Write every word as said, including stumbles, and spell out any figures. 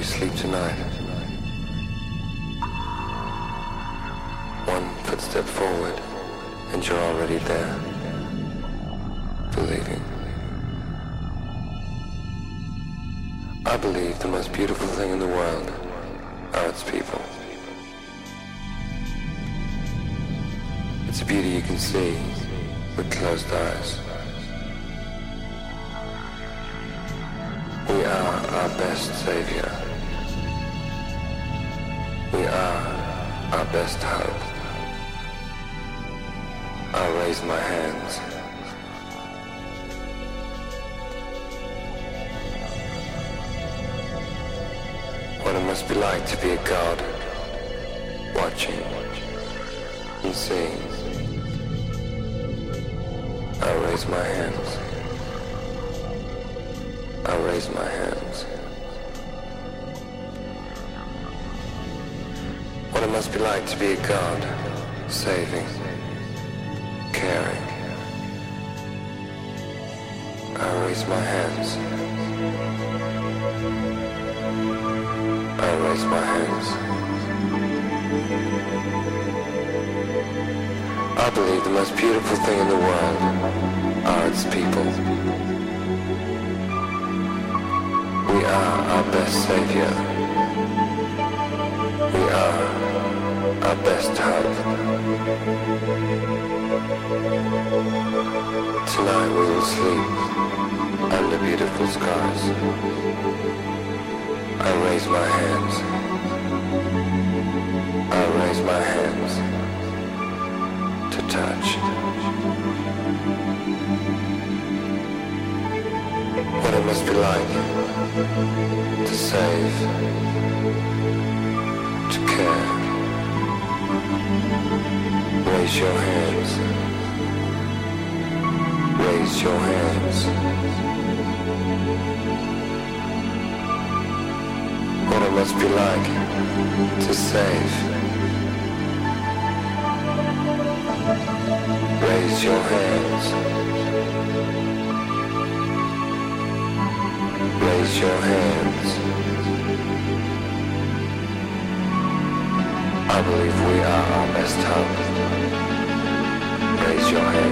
sleep tonight. One footstep forward, and you're already there. Believing. I believe the most beautiful thing in the world are its people. It's a beauty you can see with closed eyes. We are our best savior. We are our best hope. I raise my hands. What it must be like to be a god, watching and seeing. I raise my hands. I raise my hands. What it must be like to be a god, saving, caring. I raise my hands. I raise my hands. I believe the most beautiful thing in the world are its people. We are our best savior. We are our best hope. Tonight we will sleep under beautiful skies. I raise my hands. I raise my hands to touch. What it must be like to save, to care. Raise your hands. Raise your hands. What it must be like to save. Raise your hands. Raise your hands. I believe we are our best hope. Raise your hands.